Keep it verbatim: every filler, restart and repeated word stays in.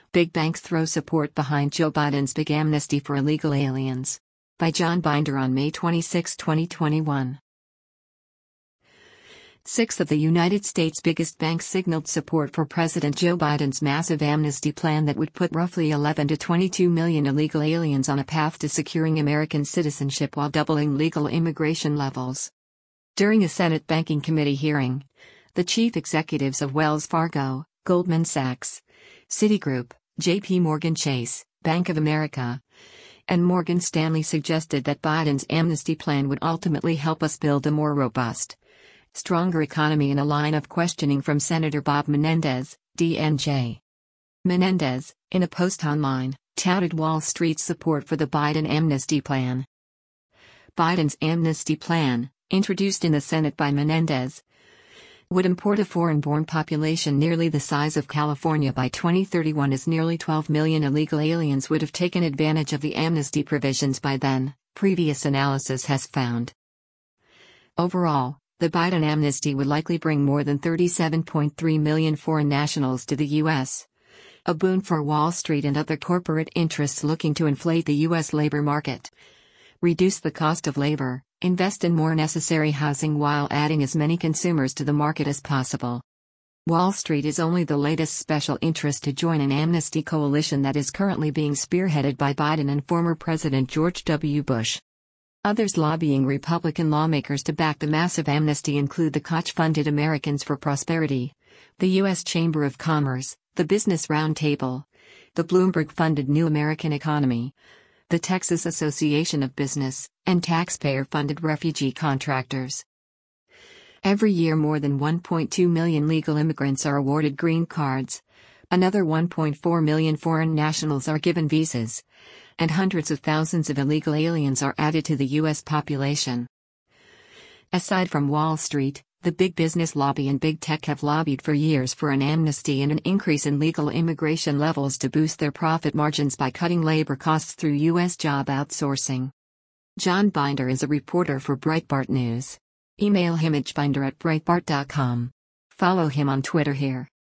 Big banks throw support behind Joe Biden's big amnesty for illegal aliens. By John Binder on May twenty-sixth, twenty twenty-one. Six of the United States' biggest banks signaled support for President Joe Biden's massive amnesty plan that would put roughly eleven to twenty-two million illegal aliens on a path to securing American citizenship while doubling legal immigration levels. During a Senate Banking Committee hearing, the chief executives of Wells Fargo, Goldman Sachs, Citigroup, J P Morgan Chase, Bank of America, and Morgan Stanley suggested that Biden's amnesty plan would ultimately help us build a more robust, stronger economy, in a line of questioning from Senator Bob Menendez, D N J. Menendez, in a post online, touted Wall Street's support for the Biden amnesty plan. Biden's amnesty plan, introduced in the Senate by Menendez, would import a foreign-born population nearly the size of California by twenty thirty-one, as nearly twelve million illegal aliens would have taken advantage of the amnesty provisions by then, previous analysis has found. Overall, the Biden amnesty would likely bring more than thirty-seven point three million foreign nationals to the U S, a boon for Wall Street and other corporate interests looking to inflate the U S labor market, reduce the cost of labor, invest in more necessary housing while adding as many consumers to the market as possible. Wall Street is only the latest special interest to join an amnesty coalition that is currently being spearheaded by Biden and former President George W. Bush. Others lobbying Republican lawmakers to back the massive amnesty include the Koch-funded Americans for Prosperity, the U S Chamber of Commerce, the Business Roundtable, the Bloomberg-funded New American Economy, the Texas Association of Business, and taxpayer-funded refugee contractors. Every year more than one point two million legal immigrants are awarded green cards, another one point four million foreign nationals are given visas, and hundreds of thousands of illegal aliens are added to the U S population. Aside from Wall Street, the big business lobby and big tech have lobbied for years for an amnesty and an increase in legal immigration levels to boost their profit margins by cutting labor costs through U S job outsourcing. John Binder is a reporter for Breitbart News. Email him at binder at breitbart dot com. Follow him on Twitter here.